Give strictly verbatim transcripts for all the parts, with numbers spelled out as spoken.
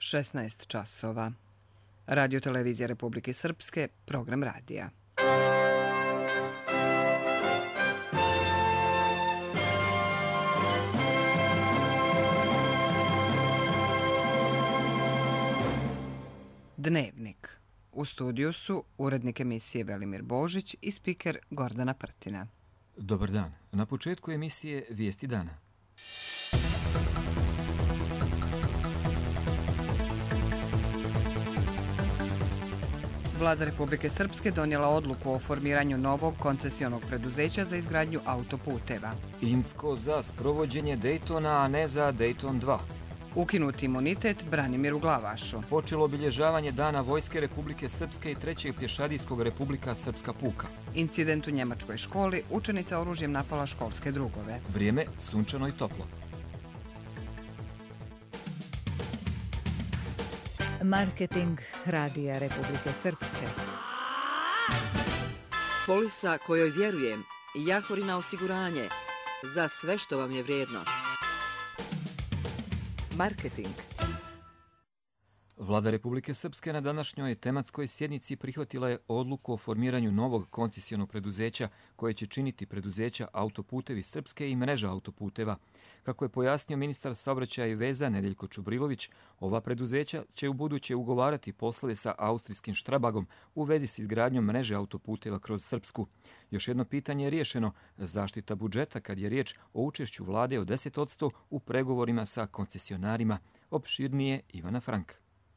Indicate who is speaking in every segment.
Speaker 1: šesnaest časova. Radio televizija Republike Srpske, program radija. Dnevnik. U studiju su urednik emisije Velimir Božić i spiker Gordana Prtina.
Speaker 2: Dobar dan. Na početku emisije Vijesti dana.
Speaker 1: Vlada Republike Srpske donijela odluku o formiranju novog koncesionog preduzeća za izgradnju autoputeva.
Speaker 2: Incko za sprovođenje Dejtona, a ne za Dejton dva.
Speaker 1: Ukinuti imunitet Branimiru Glavašu.
Speaker 2: Počelo obilježavanje Dana Vojske Republike Srpske i trećeg pješadijskog Republika Srpska puka.
Speaker 1: Incident u njemačkoj školi, učenica oružjem napala školske drugove.
Speaker 2: Vrijeme sunčano i toplo.
Speaker 3: Marketing Radija Republike Srpske.
Speaker 4: Polisa kojoj vjerujem, Jahorina osiguranje, za sve što vam je vrijedno. Marketing.
Speaker 2: Vlada Republike Srpske na današnjoj tematskoj sjednici prihvatila je odluku o formiranju novog koncesionog preduzeća koje će činiti preduzeća Autoputevi Srpske i mreža autoputeva. Kako je pojasnio ministar saobraćaja i veza Nedeljko Čubrilović, ova preduzeća će u buduće ugovarati poslove sa austrijskim Strabagom u vezi s izgradnjom mreže autoputeva kroz Srpsku. Još jedno pitanje je riješeno, zaštita budžeta kad je riječ o učešću vlade od deset posto u pregovorima sa koncesionarima. Opširnije Ivana Frank.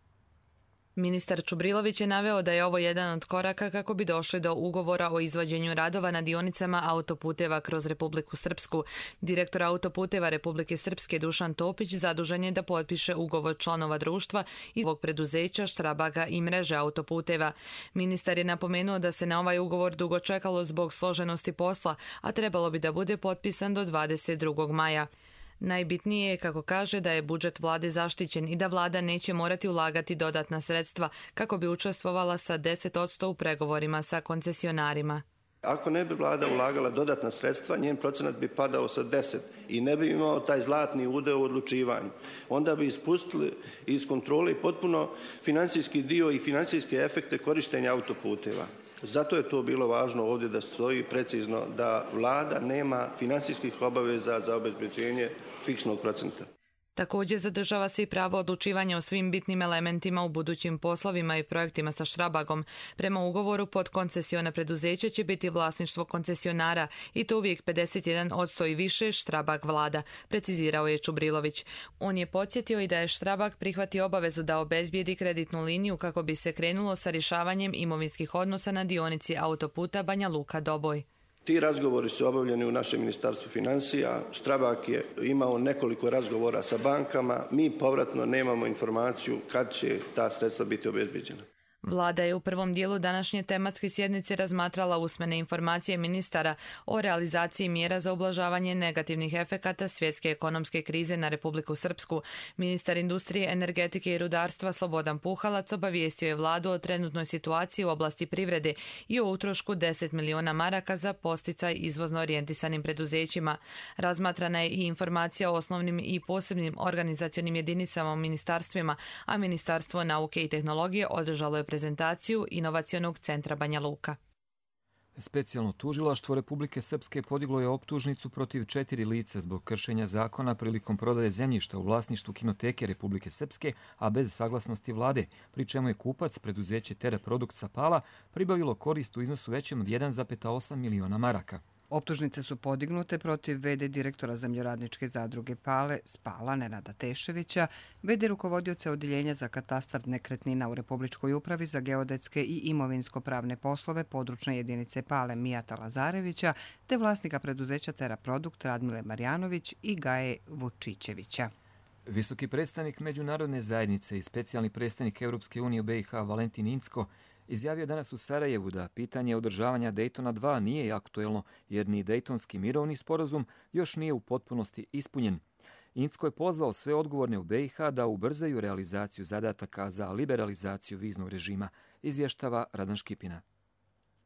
Speaker 5: Ministar Čubrilović je naveo da je ovo jedan od koraka kako bi došli do ugovora o izvođenju radova na dionicama autoputeva kroz Republiku Srpsku. Direktor autoputeva Republike Srpske Dušan Topić zadužen je da potpiše ugovor članova društva iz ovog preduzeća Štrabaga i mreže autoputeva. Ministar je napomenuo da se na ovaj ugovor dugo čekalo zbog složenosti posla, a trebalo bi da bude potpisan do dvadeset drugog maja. Najbitnije je, kako kaže, da je budžet vlade zaštićen i da vlada neće morati ulagati dodatna sredstva kako bi učestvovala sa deset posto u pregovorima sa koncesionarima.
Speaker 6: Ako ne bi vlada ulagala dodatna sredstva, njen procenat bi padao sa deset i ne bi imao taj zlatni udeo u odlučivanju. Onda bi ispustili iz kontrole potpuno financijski dio i financijske efekte korištenja autoputeva. Zato je to bilo važno ovdje da stoji precizno da vlada nema financijskih obaveza za obezbeđenje fiksnog procenta.
Speaker 5: Također zadržava se i pravo odlučivanja o svim bitnim elementima u budućim poslovima i projektima sa Štrabagom. Prema ugovoru podkoncesiona preduzeća će biti vlasništvo koncesionara i to uvijek pedeset jedan posto i više Štrabag vlada, precizirao je Čubrilović. On je podsjetio i da je Štrabag prihvatio obavezu da obezbijedi kreditnu liniju kako bi se krenulo sa rješavanjem imovinskih odnosa na dionici autoputa Banja Luka-Doboj.
Speaker 6: Ti razgovori su obavljeni u našem ministarstvu financija. Štrabag je imao nekoliko razgovora sa bankama. Mi povratno nemamo informaciju kad će ta sredstva biti obezbeđena.
Speaker 5: Vlada je u prvom dijelu današnje tematske sjednice razmatrala usmene informacije ministara o realizaciji mjera za ublažavanje negativnih efekata svjetske ekonomske krize na Republiku Srpsku. Ministar industrije, energetike i rudarstva Slobodan Puhalac obavijestio je vladu o trenutnoj situaciji u oblasti privrede i o utrošku deset miliona maraka za posticaj izvozno orijentisanim preduzećima. Razmatrana je i informacija o osnovnim i posebnim organizacionim jedinicama u ministarstvima, a Ministarstvo nauke i tehnologije održalo je prezentaciju Inovacionog centra Banja Luka.
Speaker 2: Specijalno tužilaštvo Republike Srpske podiglo je optužnicu protiv četiri lica zbog kršenja zakona prilikom prodaje zemljišta u vlasništvu Kinoteke Republike Srpske, a bez saglasnosti vlade, pri čemu je kupac, preduzeće Tera Produkt sa Pala, pribavilo korist u iznosu većem od jedan zarez osam miliona maraka.
Speaker 1: Optužnice su podignute protiv ve de direktora zemljoradničke zadruge Pale Spala Nenada Teševića, ve de rukovodioca odjeljenja za katastar nekretnina u Republičkoj upravi za geodetske i imovinsko-pravne poslove područne jedinice Pale Mijata Lazarevića, te vlasnika preduzeća Tera Produkt Radmile Marjanović i Gaje Vučićevića.
Speaker 2: Visoki predstavnik međunarodne zajednice i specijalni predstavnik Europske unije u be i ha Valentin Incko izjavio danas u Sarajevu da pitanje održavanja Dejtona dva nije aktuelno jer ni Dejtonski mirovni sporazum još nije u potpunosti ispunjen. Incko je pozvao sve odgovorne u be i ha da ubrzaju realizaciju zadataka za liberalizaciju viznog režima, izvještava Radan Škipina.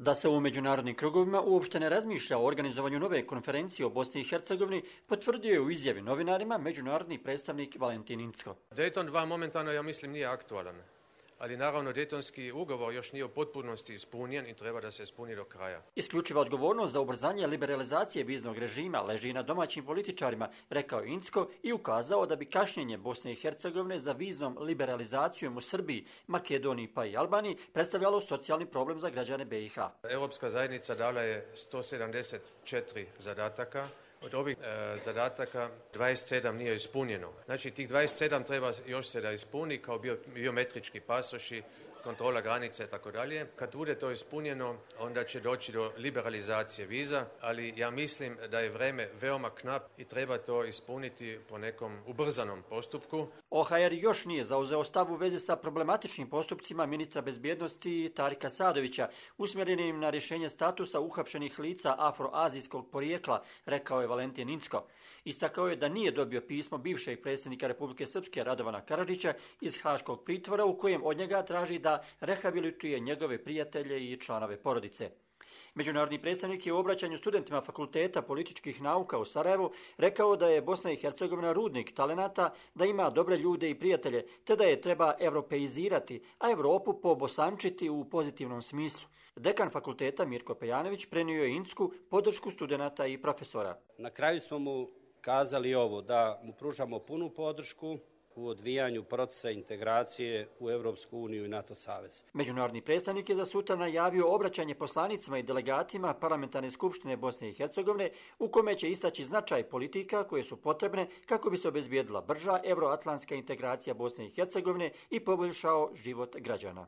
Speaker 7: Da se u međunarodnim krugovima uopšte ne razmišlja o organizovanju nove konferencije o Bosni i Hercegovini, potvrdio je u izjavi novinarima međunarodni predstavnik Valentin Incko.
Speaker 8: Dayton dva momentalno, ja mislim, nije aktualan. Ali naravno Daytonski ugovor još nije u potpunosti ispunjen i treba da se ispuni do kraja.
Speaker 7: Isključiva odgovornost za ubrzanje liberalizacije viznog režima leži na domaćim političarima, rekao je Incko i ukazao da bi kašnjenje Bosne i Hercegovine za viznom liberalizacijom u Srbiji, Makedoniji pa i Albaniji predstavljalo socijalni problem za građane be i ha.
Speaker 8: Europska zajednica dala je sto sedamdeset četiri zadataka. Od ovih e, zadataka dvadeset sedam nije ispunjeno. Znači tih dvadeset sedam treba još se da ispuni kao bio, biometrički pasoši, kontrola granice i tako dalje. Kad bude to ispunjeno, onda će doći do liberalizacije viza, ali ja mislim da je vreme veoma knap i treba to ispuniti po nekom ubrzanom postupku.
Speaker 7: o ha er još nije zauzeo stav u vezi sa problematičnim postupcima ministra bezbjednosti Tarika Sadovića, usmjerenim na rješenje statusa uhapšenih lica afroazijskog porijekla, rekao je Valentin Incko. Istakao je da nije dobio pismo bivšeg predsjednika Republike Srpske Radovana Karadžića iz haškog pritvora u kojem od njega traži da rehabilituje njegove prijatelje i članove porodice. Međunarodni predstavnik je u obraćanju studentima Fakulteta političkih nauka u Sarajevu rekao da je Bosna i Hercegovina rudnik talenata, da ima dobre ljude i prijatelje, te da je treba evropeizirati, a Evropu pobosančiti u pozitivnom smislu. Dekan fakulteta Mirko Pejanović prenio je Incku podršku studenata i profesora.
Speaker 9: Na kraju smo mu kazali ovo, da mu pružamo punu podršku u odvijanju procesa integracije u Evropsku uniju i NATO savez.
Speaker 7: Međunarodni predstavnik je za sutra najavio obraćanje poslanicima i delegatima Parlamentarne skupštine Bosne i Hercegovine u kome će istaći značaj politika koje su potrebne kako bi se obezbijedila brža euroatlantska integracija Bosne i Hercegovine i poboljšao život građana.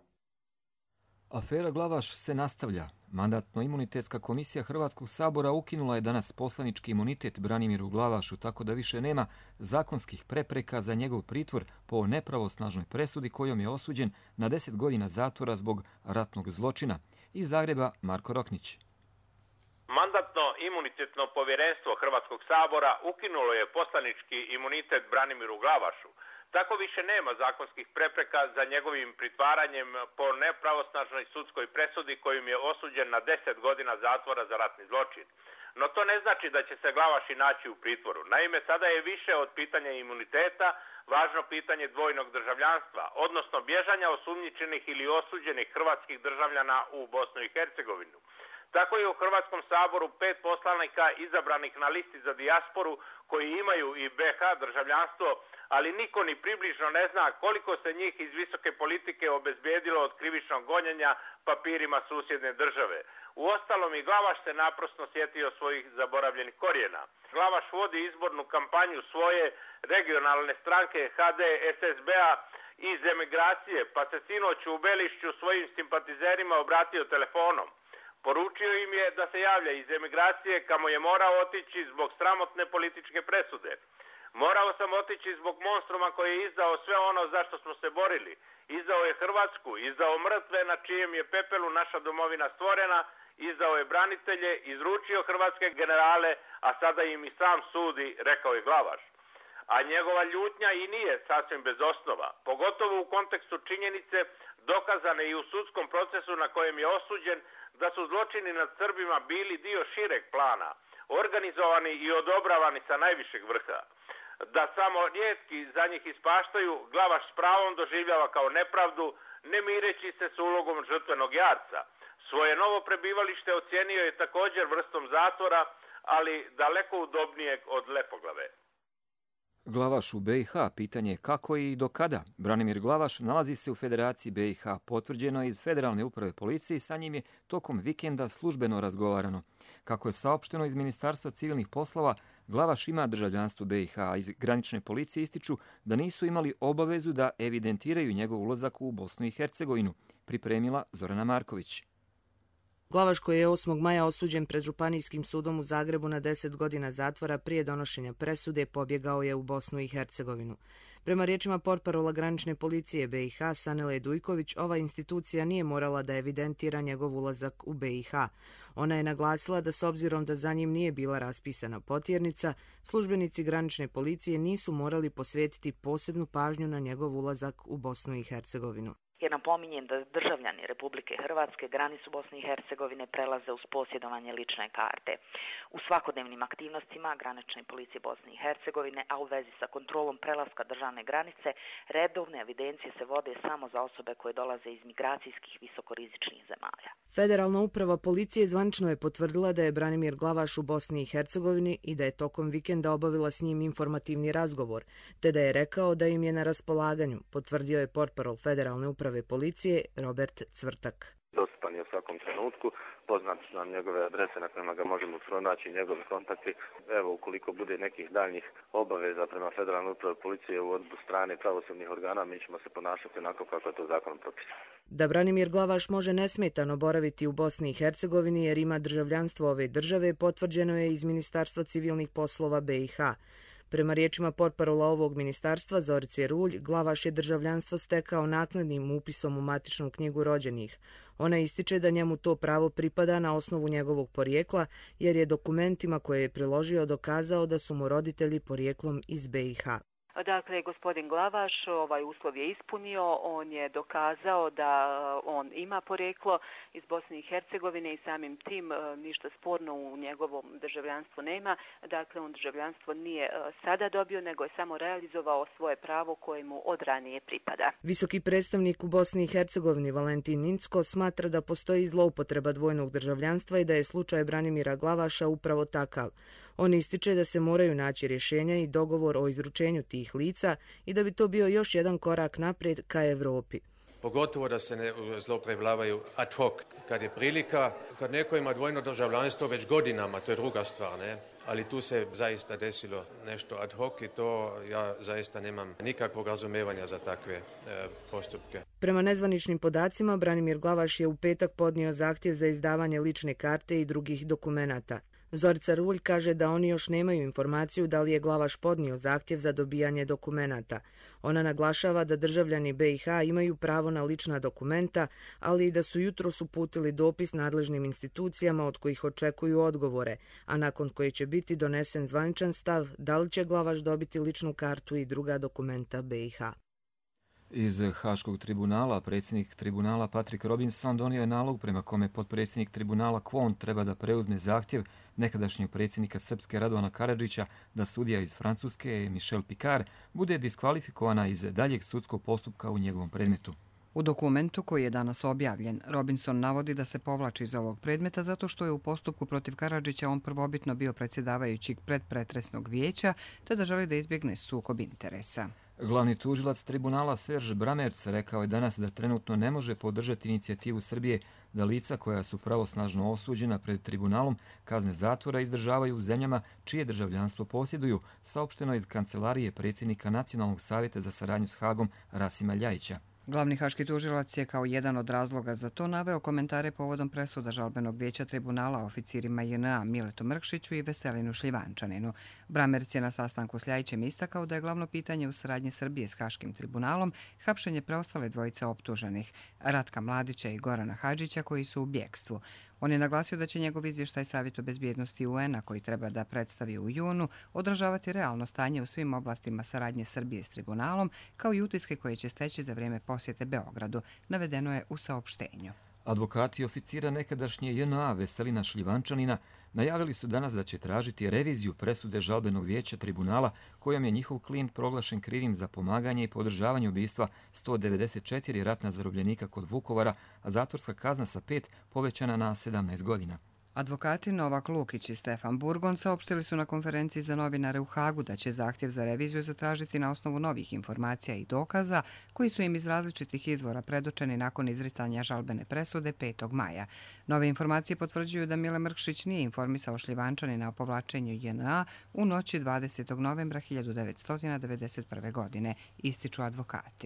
Speaker 2: Afera Glavaš se nastavlja. Mandatno-imunitetska komisija Hrvatskog sabora ukinula je danas poslanički imunitet Branimiru Glavašu, tako da više nema zakonskih prepreka za njegov pritvor po nepravosnažnoj presudi kojom je osuđen na deset godina zatvora zbog ratnog zločina. Iz Zagreba Marko Roknić.
Speaker 10: Mandatno-imunitetno povjerenstvo Hrvatskog sabora ukinulo je poslanički imunitet Branimiru Glavašu. Tako više nema zakonskih prepreka za njegovim pritvaranjem po nepravosnažnoj sudskoj presudi kojim je osuđen na deset godina zatvora za ratni zločin. No to ne znači da će se Glavaš i naći u pritvoru. Naime, sada je više od pitanja imuniteta važno pitanje dvojnog državljanstva, odnosno bježanja osumnjičenih ili osuđenih hrvatskih državljana u Bosnu i Hercegovinu. Tako je u Hrvatskom saboru pet poslanika izabranih na listi za dijasporu koji imaju i be ha državljanstvo, ali niko ni približno ne zna koliko se njih iz visoke politike obezbijedilo od krivičnog gonjenja papirima susjedne države. Uostalom i Glavaš se naprosto sjetio svojih zaboravljenih korijena. Glavaš vodi izbornu kampanju svoje regionalne stranke ha de es es be a iz emigracije, pa se sinoć u Belišću svojim simpatizerima obratio telefonom. Poručio im je da se javlja iz emigracije kamo je morao otići zbog sramotne političke presude. Morao sam otići zbog monstruma koji je izdao sve ono za što smo se borili. Izdao je Hrvatsku, izdao mrtve na čijem je pepelu naša domovina stvorena, izdao je branitelje, izručio hrvatske generale, a sada im i sam sudi, rekao je Glavaš. A njegova ljutnja i nije sasvim bez osnova, pogotovo u kontekstu činjenice dokazane i u sudskom procesu na kojem je osuđen da su zločini nad Srbima bili dio šireg plana, organizovani i odobravani sa najvišeg vrha. Da samo rijetki za njih ispaštaju, Glavaš s pravom doživljava kao nepravdu, ne mireći se s ulogom žrtvenog jarca. Svoje novo prebivalište ocijenio je također vrstom zatvora, ali daleko udobnijeg od Lepoglave.
Speaker 2: Glavaš u be i ha, pitanje je kako i do kada. Branimir Glavaš nalazi se u Federaciji be i ha, potvrđeno je iz Federalne uprave policije i sa njim je tokom vikenda službeno razgovarano. Kako je saopšteno iz Ministarstva civilnih poslova, Glavaš ima državljanstvo be i ha, a iz granične policije ističu da nisu imali obavezu da evidentiraju njegov ulazak u Bosnu i Hercegovinu, pripremila Zorana Marković.
Speaker 5: Glavaš, koji je osmog maja osuđen pred Županijskim sudom u Zagrebu na deset godina zatvora prije donošenja presude, pobjegao je u Bosnu i Hercegovinu. Prema riječima portparola granične policije be i ha Sanele Dujković, ova institucija nije morala da evidentira njegov ulazak u be i ha. Ona je naglasila da s obzirom da za njim nije bila raspisana potjernica, službenici granične policije nisu morali posvetiti posebnu pažnju na njegov ulazak u Bosnu i Hercegovinu.
Speaker 11: Ja napominjem da državljani Republike Hrvatske granicu Bosne i Hercegovine prelaze uz posjedovanje lične karte. U svakodnevnim aktivnostima granične policije Bosne i Hercegovine, a u vezi sa kontrolom prelaska državne granice, redovne evidencije se vode samo za osobe koje dolaze iz migracijskih visokorizičnih zemalja.
Speaker 12: Federalna uprava policije zvanično je potvrdila da je Branimir Glavaš u Bosni i Hercegovini i da je tokom vikenda obavila s njim informativni razgovor, te da je rekao da im je na raspolaganju, potvrdio je portparol Federalne uprave policije Robert Cvrtak.
Speaker 13: Dostupan je u svakom trenutku, poznati su nam njegove adrese na kojima ga možemo pronaći, njegovi kontakti. Evo, ukoliko bude nekih daljnjih obaveza prema Federalnoj upravi policije u od strane pravosudnih organa, mi ćemo se ponašati onako kako je to zakonom propisano.
Speaker 12: Da Branimir Glavaš može nesmetano boraviti u Bosni i Hercegovini jer ima državljanstvo ove države, potvrđeno je iz Ministarstva civilnih poslova B i H. Prema riječima portparola ovog ministarstva Zorice Rulj, Glavaš je državljanstvo stekao naknadnim upisom u matičnu knjigu rođenih. Ona ističe da njemu to pravo pripada na osnovu njegovog porijekla, jer je dokumentima koje je priložio dokazao da su mu roditelji porijeklom iz B i H.
Speaker 14: Dakle, gospodin Glavaš ovaj uslov je ispunio, on je dokazao da on ima porijeklo iz Bosne i Hercegovine i samim tim ništa sporno u njegovom državljanstvu nema. Dakle, on državljanstvo nije sada dobio, nego je samo realizovao svoje pravo koje mu od ranije pripada.
Speaker 12: Visoki predstavnik u Bosni i Hercegovini Valentin Incko smatra da postoji zloupotreba dvojnog državljanstva i da je slučaj Branimira Glavaša upravo takav. On ističe da se moraju naći rješenja i dogovor o izručenju tih lica i da bi to bio još jedan korak naprijed ka Evropi.
Speaker 8: Pogotovo da se ne zloupotrebljavaju ad hoc. Kad je prilika, kad neko ima dvojno državljanstvo već godinama, to je druga stvar, ne? Ali tu se zaista desilo nešto ad hoc i to ja zaista nemam nikakvog razumevanja za takve e, postupke.
Speaker 12: Prema nezvaničnim podacima, Branimir Glavaš je u petak podnio zahtjev za izdavanje lične karte i drugih dokumenata. Zorica Rulj kaže da oni još nemaju informaciju da li je Glavaš podnio zahtjev za dobijanje dokumenata. Ona naglašava da državljani B i H imaju pravo na lična dokumenta, ali i da su jutros uputili dopis nadležnim institucijama od kojih očekuju odgovore, a nakon koje će biti donesen zvaničan stav da li će Glavaš dobiti ličnu kartu i druga dokumenta B i H.
Speaker 2: Iz Haškog tribunala predsjednik tribunala Patrick Robinson donio je nalog prema kome potpredsjednik tribunala Kvon treba da preuzme zahtjev nekadašnjeg predsjednika Srpske Radovana Karadžića da sudija iz Francuske Michel Picard bude diskvalifikovana iz daljeg sudskog postupka u njegovom predmetu.
Speaker 1: U dokumentu koji je danas objavljen, Robinson navodi da se povlači iz ovog predmeta zato što je u postupku protiv Karadžića on prvobitno bio predsjedavajući predpretresnog vijeća, te da želi da izbjegne sukob interesa.
Speaker 2: Glavni tužilac tribunala Serge Bramerc rekao je danas da trenutno ne može podržati inicijativu Srbije da lica koja su pravosnažno osuđena pred tribunalom kazne zatvora izdržavaju u zemljama čije državljanstvo posjeduju, saopšteno iz kancelarije predsjednika Nacionalnog savjeta za saradnju s Hagom Rasima Ljajića.
Speaker 1: Glavni haški tužilac je kao jedan od razloga za to naveo komentare povodom presuda žalbenog vijeća tribunala oficirima J N A Miletu Mrkšiću i Veselinu Šljivančaninu. Bramerc je na sastanku s Ljajićem istakao da je glavno pitanje u saradnji Srbije s Haškim tribunalom hapšenje preostale dvojice optuženih, Ratka Mladića i Gorana Hadžića, koji su u bjekstvu. On je naglasio da će njegov izvještaj Savjetu bezbjednosti U N-a, koji treba da predstavi u junu, odražavati realno stanje u svim oblastima saradnje Srbije s tribunalom, kao i utiske koje će steći za vrijeme posjete Beogradu, navedeno je u saopštenju.
Speaker 2: Advokati oficira nekadašnje J N A Veselina Šljivančanina najavili su danas da će tražiti reviziju presude žalbenog vijeća tribunala kojom je njihov klijent proglašen krivim za pomaganje i podržavanje ubistva sto devedeset četiri ratna zarobljenika kod Vukovara, a zatvorska kazna sa pet povećana na sedamnaest godina.
Speaker 1: Advokati Novak Lukić i Stefan Burgon saopštili su na konferenciji za novinare u Hagu da će zahtjev za reviziju zatražiti na osnovu novih informacija i dokaza koji su im iz različitih izvora predočeni nakon izricanja žalbene presude petog maja. Nove informacije potvrđuju da Mile Mrkšić nije informisao Šljivančanina o povlačenju J N A u noći dvadesetog novembra hiljadu devetsto devedeset prve. godine, ističu advokati.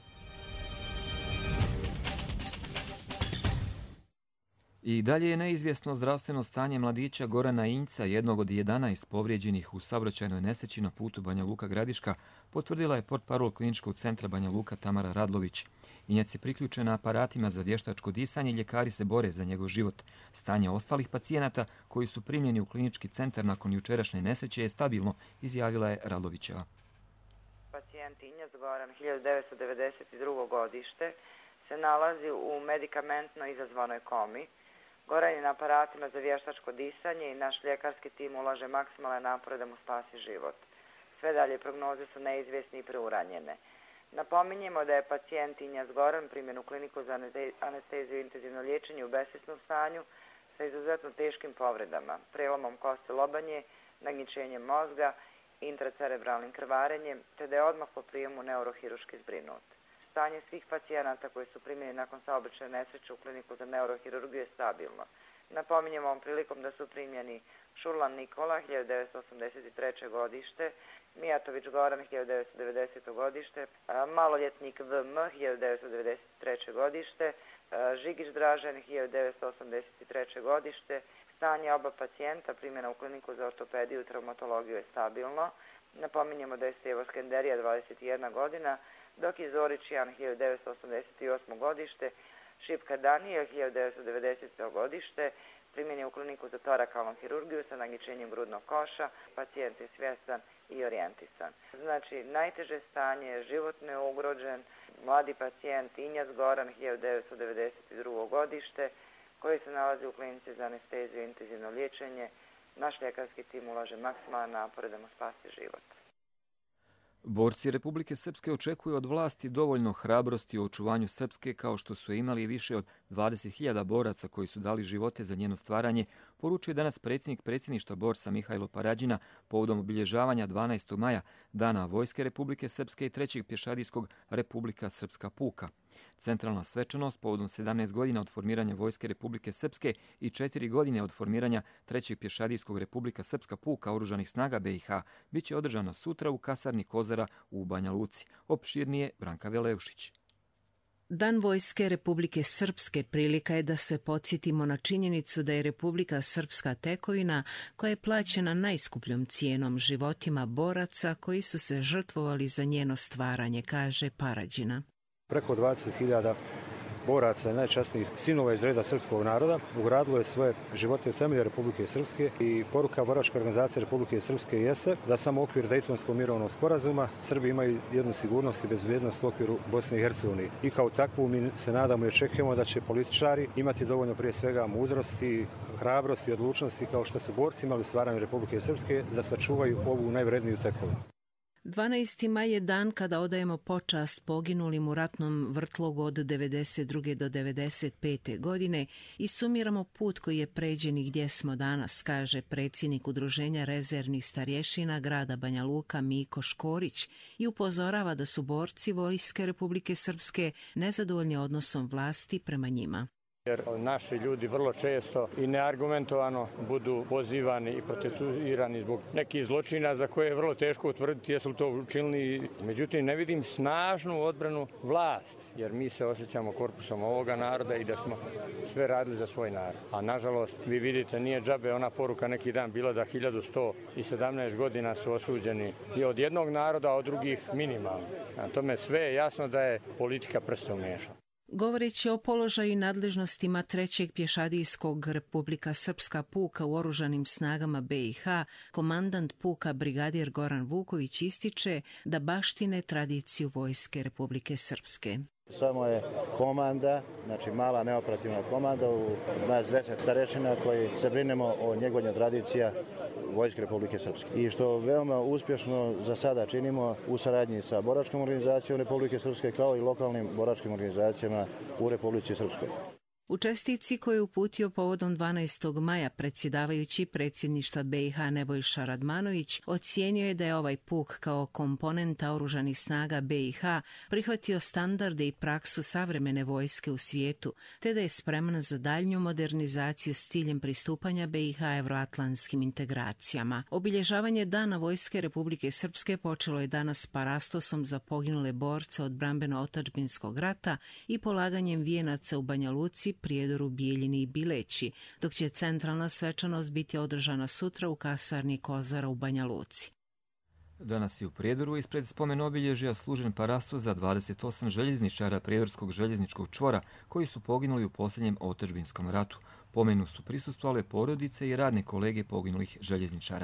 Speaker 2: I dalje je neizvjesno zdravstveno stanje mladića Gorana Injca, jednog od jedanaest povrijeđenih u saobraćajnoj nesreći na putu Banja Luka Gradiška, potvrdila je portparol Kliničkog centra Banja Luka Tamara Radlović. Injac je priključen na aparatima za vještačko disanje i ljekari se bore za njegov život. Stanje ostalih pacijenata koji su primljeni u klinički centar nakon jučerašnje nesreće je stabilno, izjavila je Radlovićeva.
Speaker 15: Pacijent Injac Goran, hiljadu devetsto devedeset drugo. godište, se nalazi u medikamentno izazvanoj komi. Goran je na aparatima za vještačko disanje i naš ljekarski tim ulaže maksimalne napore da mu spasi život. Sve dalje prognoze su neizvjesne i preuranjene. Napominjemo da je pacijent Injas Goran primjen u kliniku za anesteziju i intenzivno liječenje u besvjesnom stanju sa izuzetno teškim povredama, prelomom kosti lobanje, nagničenjem mozga, intracerebralnim krvarenjem, te da je odmah po prijemu neurohiruški zbrinut. Stanje svih pacijenata koji su primjeni nakon saobraćajne nesreće u kliniku za neurohirurgiju je stabilno. Napominjemo ovom prilikom da su primjeni Šurlan Nikola, hiljadu devetsto osamdeset treće. godište, Mijatović Goran, hiljadu devetsto devedesete. godište, maloljetnik V M, hiljadu devetsto devedeset treće. godište, Žigić Dražen, hiljadu devetsto osamdeset treće. godište. Stanje oba pacijenta primjena u kliniku za ortopediju i traumatologiju je stabilno. Napominjemo da je Stevo Skenderija, dvadeset jedna godina, dok je Zorić Jan, hiljadu devetsto osamdeset osmo. godište, Šipka Danijel, hiljadu devetsto devedesete. godište, primjen je u kliniku za torakalnu hirurgiju sa nagničenjem grudnog koša, pacijent je svjestan i orijentisan. Znači, najteže stanje, životno je ugrožen, mladi pacijent Injas Goran, hiljadu devetsto devedeset drugo. godište, koji se nalazi u klinici za anesteziju i intenzivno liječenje. Naš ljekarski tim ulaže maksimalne napore da mu spasi život.
Speaker 2: Borci Republike Srpske očekuju od vlasti dovoljno hrabrosti u očuvanju Srpske kao što su imali više od dvadeset hiljada boraca koji su dali živote za njeno stvaranje, poručuje danas predsjednik predsjedništva borca Mihajlo Parađina povodom obilježavanja dvanaestog maja, Dana Vojske Republike Srpske i trećeg pješadijskog Republika Srpska puka. Centralna svečanost povodom sedamnaest godina od formiranja Vojske Republike Srpske i četiri godine od formiranja trećeg pješadijskog Republika Srpska puka Oružanih snaga B i H bit će održana sutra u kasarni Kozara u Banja Luci. Opširnije Branka Veleušić.
Speaker 16: Dan Vojske Republike Srpske prilika je da se podsjetimo na činjenicu da je Republika Srpska tekovina koja je plaćena najskupljom cijenom životima boraca koji su se žrtvovali za njeno stvaranje, kaže Parađina.
Speaker 17: Preko dvadeset hiljada boraca i najčasnijih sinova iz reda srpskog naroda ugradilo je svoje živote u temelje Republike Srpske i poruka boračke organizacije Republike Srpske jeste da samo u okviru Dejtonskog mirovnog sporazuma Srbi imaju jednu sigurnost i bezbjednost u okviru Bosne i Hercegovine. I kao takvu mi se nadamo i očekujemo da će političari imati dovoljno prije svega mudrosti, hrabrosti i odlučnosti kao što su borci imali u stvaranju Republike Srpske da sačuvaju ovu najvredniju tekovinu.
Speaker 16: dvanaesti maj je dan kada odajemo počast poginulim u ratnom vrtlogu od devedeset druge do devedeset pete. godine i sumiramo put koji je pređen i gdje smo danas, kaže predsjednik Udruženja rezervnih starješina grada Banja Luka Miko Škorić i upozorava da su borci Vojske Republike Srpske nezadovoljni odnosom vlasti prema njima.
Speaker 18: Jer naši ljudi vrlo često i neargumentovano budu pozivani i procesuirani zbog nekih zločina za koje je vrlo teško utvrditi jesu li to učinili. Međutim, ne vidim snažnu odbranu vlast, jer mi se osjećamo korpusom ovoga naroda i da smo sve radili za svoj narod. A nažalost, vi vidite, nije džabe ona poruka neki dan bila da hiljadu sto sedamnaest godina su osuđeni i od jednog naroda, a od drugih minimalno. Na tome sve je jasno da je politika prste umiješana.
Speaker 16: Govoreći o položaju i nadležnostima trećeg pješadijskog Republika Srpska puka u oružanim snagama B i H, komandant puka brigadir Goran Vuković ističe da baštine tradiciju Vojske Republike Srpske.
Speaker 19: Samo je komanda, znači mala neoperativna komanda u nas deset starešina koji se brinemo o njegovanju tradicija Vojske Republike Srpske. I što veoma uspješno za sada činimo u saradnji sa boračkom organizacijom Republike Srpske kao i lokalnim boračkim organizacijama u Republici Srpskoj.
Speaker 16: U čestitci koju je uputio povodom dvanaestog maja predsjedavajući predsjedništva B i H Nebojša Radmanović ocijenio je da je ovaj puk kao komponenta oružanih snaga B i H prihvatio standarde i praksu savremene vojske u svijetu, te da je spreman za daljnju modernizaciju s ciljem pristupanja B i H evroatlantskim integracijama. Obilježavanje Dana Vojske Republike Srpske počelo je danas parastosom za poginule borce od brambeno-otadžbinskog rata i polaganjem vijenaca u Banja Luci, Prijedoru, Bijeljini i Bileći, dok će centralna svečanost biti održana sutra u kasarni Kozara u Banja Luci.
Speaker 2: Danas je u Prijedoru ispred spomen obilježja služen parasto za dvadeset osam željezničara Prijedorskog željezničkog čvora koji su poginuli u posljednjem otadžbinskom ratu. Pomenu su prisustvovale porodice i radne kolege poginulih željezničara.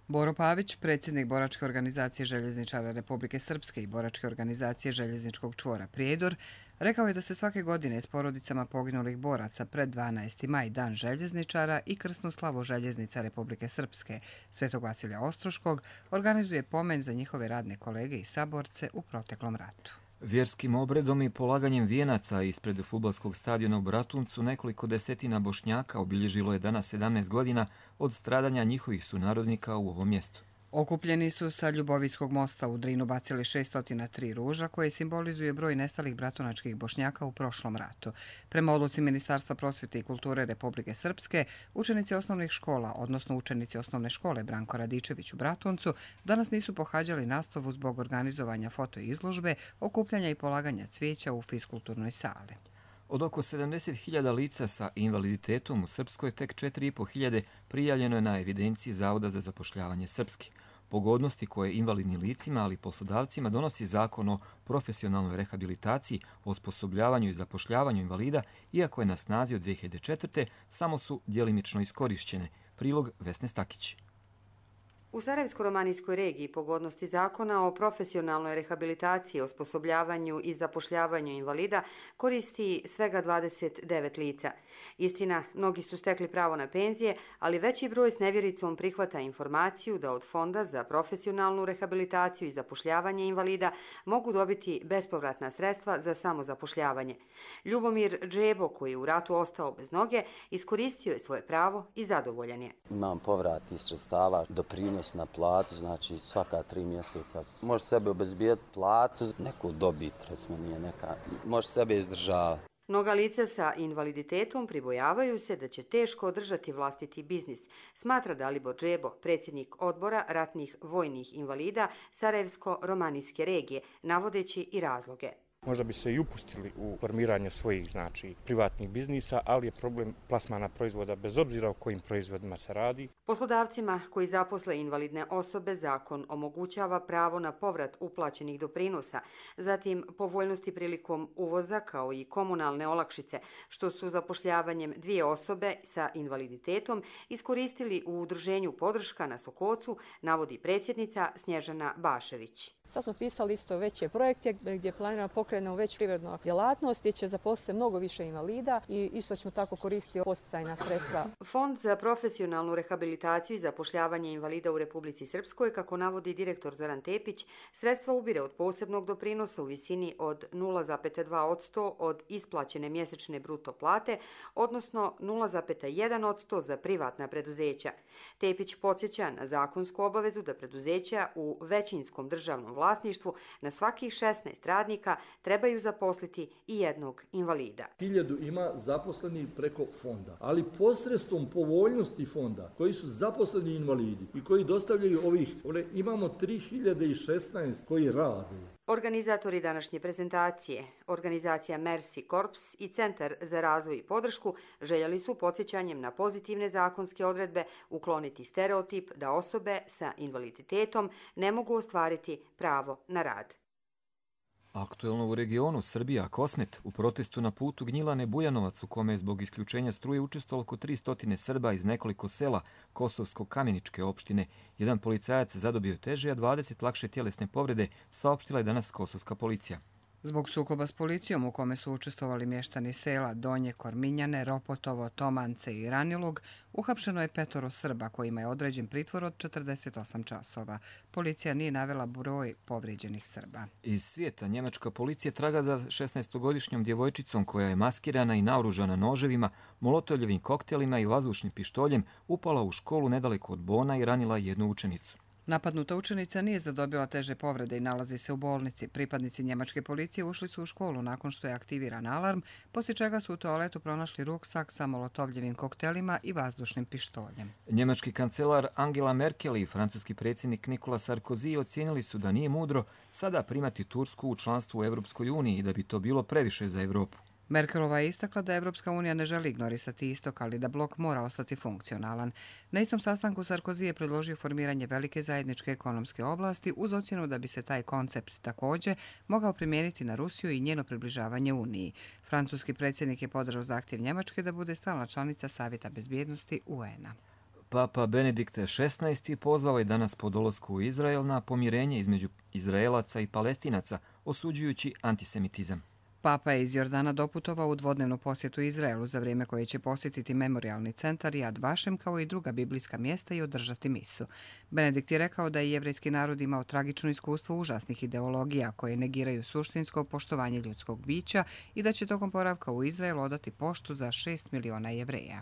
Speaker 1: Boro Pavić, predsjednik Boračke organizacije željezničara Republike Srpske i Boračke organizacije željezničkog čvora Prijedor, rekao je da se svake godine s porodicama poginulih boraca pred dvanaesti maj, dan željezničara i krsnu slavu željeznica Republike Srpske, Svetog Vasilija Ostroškog, organizuje pomen za njihove radne kolege i saborce u proteklom ratu.
Speaker 2: Vjerskim obredom i polaganjem vijenaca ispred fudbalskog stadiona u Bratuncu nekoliko desetina Bošnjaka obilježilo je danas sedamnaest godina od stradanja njihovih sunarodnika u ovom mjestu.
Speaker 1: Okupljeni su sa Ljubovijskog mosta u Drinu bacili šeststo tri ruža koje simbolizuje broj nestalih bratunačkih Bošnjaka u prošlom ratu. Prema odluci Ministarstva prosvjete i kulture Republike Srpske, učenici osnovnih škola, odnosno učenici osnovne škole Branko Radičević u Bratuncu, danas nisu pohađali nastavu zbog organizovanja fotoizložbe, okupljanja i polaganja cvijeća u fiskulturnoj sali.
Speaker 2: Od oko sedamdeset hiljada lica sa invaliditetom u Srpskoj tek četiri i po hiljade prijavljeno je na evidenciji Zavoda za zapošljavanje Srpski. Pogodnosti koje invalidnim licima, ali i poslodavcima donosi Zakon o profesionalnoj rehabilitaciji, osposobljavanju i zapošljavanju invalida, iako je na snazi od dvije hiljade četvrte. samo su djelimično iskorišćene. Prilog Vesne Stakić.
Speaker 20: U Sarajevsko-romanijskoj regiji pogodnosti Zakona o profesionalnoj rehabilitaciji, osposobljavanju i zapošljavanju invalida koristi svega dvadeset devet lica. Istina, mnogi su stekli pravo na penzije, ali veći broj s nevjericom prihvata informaciju da od Fonda za profesionalnu rehabilitaciju i zapošljavanje invalida mogu dobiti bespovratna sredstva za samozapošljavanje. Ljubomir Džebo, koji je u ratu ostao bez noge, iskoristio je svoje pravo i zadovoljan je.
Speaker 21: Imam povrat iz sredstava, doprinos na platu, znači svaka tri mjeseca. Može sebe obezbijeti platu, neku dobit, recimo nije neka, može sebe izdržavati.
Speaker 20: Mnoga lica sa invaliditetom pribojavaju se da će teško održati vlastiti biznis, smatra Dalibor Džebo, predsjednik odbora ratnih vojnih invalida Sarajevsko-romanijske regije, navodeći i razloge.
Speaker 22: Možda bi se i upustili u formiranje svojih, znači, privatnih biznisa, ali je problem plasmana proizvoda bez obzira o kojim proizvodima se radi.
Speaker 20: Poslodavcima koji zaposle invalidne osobe zakon omogućava pravo na povrat uplaćenih doprinosa, zatim povoljnosti prilikom uvoza kao i komunalne olakšice, što su zapošljavanjem dvije osobe sa invaliditetom iskoristili u udruženju Podrška na Sokocu, navodi predsjednica Snježana Bašević.
Speaker 23: Sad smo pisali isto veće projekte gdje planiramo pokrenemo već privrednu djelatnost gdje će zaposliti mnogo više invalida i isto ćemo tako koristiti posticajna sredstva.
Speaker 20: Fond za profesionalnu rehabilitaciju i zapošljavanje invalida u Republici Srpskoj, kako navodi direktor Zoran Tepić, sredstva ubire od posebnog doprinosa u visini od nula zarez dva posto od isplaćene mjesečne bruto plate, odnosno nula zarez jedan posto za privatna preduzeća. Tepić podsjeća na zakonsku obavezu da preduzeća u većinskom državnom vlasništvu na svakih šesnaest radnika trebaju zaposliti i jednog invalida.
Speaker 24: Hiljadu ima zaposleni preko fonda, ali posredstvom povoljnosti fonda koji su zaposleni invalidi i koji dostavljaju ovih, imamo tri hiljade šesnaest koji rade.
Speaker 20: Organizatori današnje prezentacije, organizacija Mercy Corps i Centar za razvoj i podršku željeli su podsjećanjem na pozitivne zakonske odredbe ukloniti stereotip da osobe sa invaliditetom ne mogu ostvariti pravo na rad.
Speaker 2: Aktuelno u regionu Srbija Kosmet u protestu na putu Gnjilane Bujanovac u kome je zbog isključenja struje učestvovalo oko tristo Srba iz nekoliko sela Kosovsko-Kameničke opštine. Jedan policajac zadobio teže, a dvadeset lakše tjelesne povrede, saopštila je danas kosovska policija.
Speaker 1: Zbog sukoba s policijom u kome su učestvovali mještani sela Donje Korminjane, Ropotovo, Tomance i Ranilug, uhapšeno je petoro Srba kojima je određen pritvor od četrdeset osam časova. Policija nije navela broj povrijeđenih Srba.
Speaker 2: Iz svijeta njemačka policija traga za šesnaestogodišnjom djevojčicom koja je maskirana i naoružana noževima, molotovljevim koktelima i vazdušnim pištoljem upala u školu nedaleko od Bona i ranila jednu učenicu.
Speaker 1: Napadnuta učenica nije zadobila teže povrede i nalazi se u bolnici. Pripadnici njemačke policije ušli su u školu nakon što je aktiviran alarm, poslije čega su u toaletu pronašli ruksak sa molotovljevim koktelima i vazdušnim pištoljem.
Speaker 2: Njemački kancelar Angela Merkel i francuski predsjednik Nicolas Sarkozy ocijenili su da nije mudro sada primati Tursku u članstvu u Europskoj uniji i da bi to bilo previše za Europu.
Speaker 1: Merkelova je istakla da Evropska unija ne želi ignorisati istok, ali da blok mora ostati funkcionalan. Na istom sastanku Sarkozy je predložio formiranje velike zajedničke ekonomske oblasti uz ocjenu da bi se taj koncept također mogao primijeniti na Rusiju i njeno približavanje Uniji. Francuski predsjednik je podržao zahtjev Njemačke da bude stalna članica Savjeta bezbjednosti U N-a.
Speaker 2: Papa Benedikt šesnaesti pozvao je danas po dolasku u Izrael na pomirenje između Izraelaca i Palestinaca, osuđujući antisemitizam.
Speaker 1: Papa je iz Jordana doputovao u dvodnevnu posjetu Izraelu, za vrijeme koje će posjetiti memorialni centar Yad Vashem kao i druga biblijska mjesta i održati misu. Benedikt je rekao da je jevrejski narod imao tragično iskustvo užasnih ideologija koje negiraju suštinsko poštovanje ljudskog bića i da će tokom boravka u Izraelu odati poštu za šest miliona Jevreja.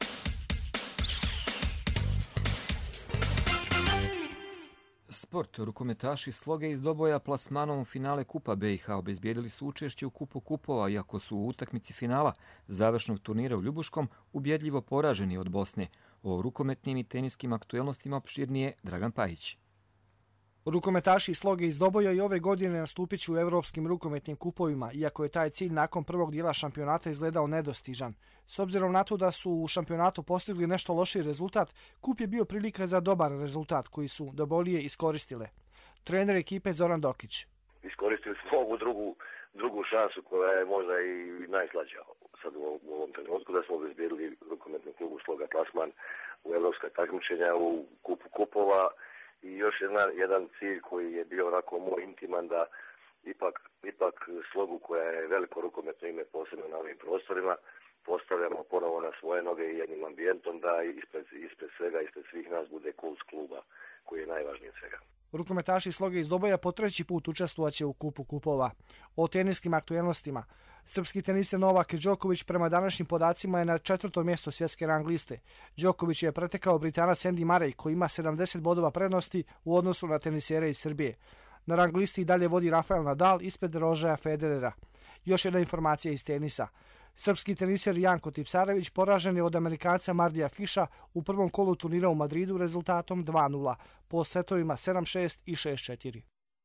Speaker 2: Sport. Rukometaši Sloge iz Doboja plasmanom u finale Kupa B i H obezbijedili su učešće u Kupu kupova, iako su u utakmici finala završnog turnira u Ljubuškom ubjedljivo poraženi od Bosne. O rukometnim i teniskim aktuelnostima opširnije Dragan Pajić.
Speaker 3: Rukometaši Sloge iz Doboja i ove godine nastupit će u evropskim rukometnim kupovima, iako je taj cilj nakon prvog dijela šampionata izgledao nedostižan. S obzirom na to da su u šampionatu postigli nešto lošiji rezultat, kup je bio prilika za dobar rezultat koji su Dobolije iskoristile. Trener ekipe Zoran Dokić.
Speaker 4: Iskoristili smo ovu drugu, drugu šansu koja je možda i najslađa sad u ovom trenutku, da smo obezbijedili rukometnom klubu Sloga plasman u evropska takmičenja u kupu kupova. I još jedan, jedan cilj koji je bio onako moj intiman, da ipak, ipak Slogu, koja je veliko rukometno ime posebno na ovim prostorima, postavljamo ponovo na svoje noge i jednim ambijentom, da ispred, ispred svega, ispred svih nas bude kult kluba koji je najvažniji od svega.
Speaker 3: Rukometaši Sloge iz Doboja po treći put učestvovaće u Kupu kupova. O teniskim aktuelnostima. Srpski teniser Novak Đoković prema današnjim podacima je na četvrtom mjestu svjetske rang liste. Đoković je pretekao Britanac Andy Murray koji ima sedamdeset bodova prednosti u odnosu na tenisere iz Srbije. Na rang listi dalje vodi Rafael Nadal ispred Rožaja Federera. Još jedna informacija iz tenisa. Srpski teniser Janko Tipsarević poražen je od Amerikanca Mardija Fiša u prvom kolu turnira u Madridu rezultatom dva nula, po setovima sedam šest i šest četiri.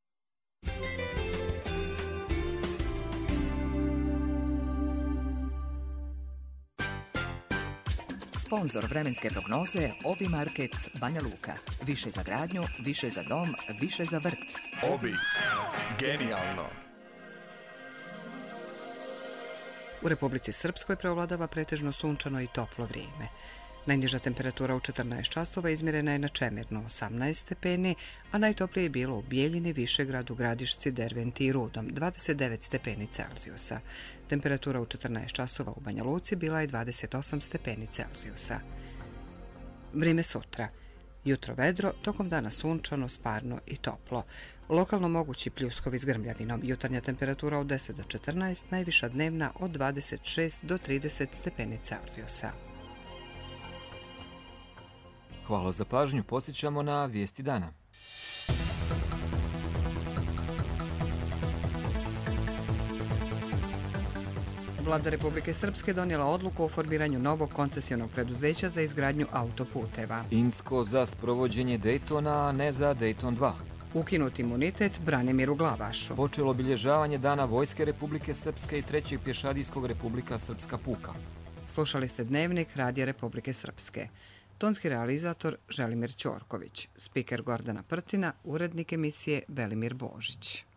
Speaker 6: Sponzor vremenske prognoze Obi Market Banja Luka. Više za gradnju, više za dom, više za vrt.
Speaker 9: Obi. Genijalno.
Speaker 1: U Republici Srpskoj preovladava pretežno sunčano i toplo vrijeme. Najniža temperatura u četrnaest časova izmjerena je na Čemirnu osamnaest stepeni, a najtoplije je bilo u Bijeljini, Višegradu, Gradišci, Derventi i Rudom dvadeset devet stepeni Celzijusa. Temperatura u četrnaest časova u Banja Luci bila je dvadeset osam stepeni Celzijusa. Vrijeme sutra. Jutro vedro, tokom dana sunčano, sparno i toplo. Lokalno mogući pljuskovi s grmljavinom. Jutarnja temperatura od deset do četrnaest, najviša dnevna od dvadeset šest do trideset stepeni Celzijusa.
Speaker 2: Hvala za pažnju. Podsjećamo na vijesti dana.
Speaker 1: Vlada Republike Srpske donijela odluku o formiranju novog koncesionog preduzeća za izgradnju autoputeva.
Speaker 2: Insko za sprovođenje Dejtona, a ne za Dejton dva.
Speaker 1: Ukinut imunitet Branimiru Glavašu.
Speaker 2: Počelo obilježavanje Dana Vojske Republike Srpske i trećeg pješadijskog Republika Srpska puka.
Speaker 1: Slušali ste Dnevnik Radija Republike Srpske. Tonski realizator Želimir Ćorković, spiker Gordana Prtina, urednik emisije Velimir Božić.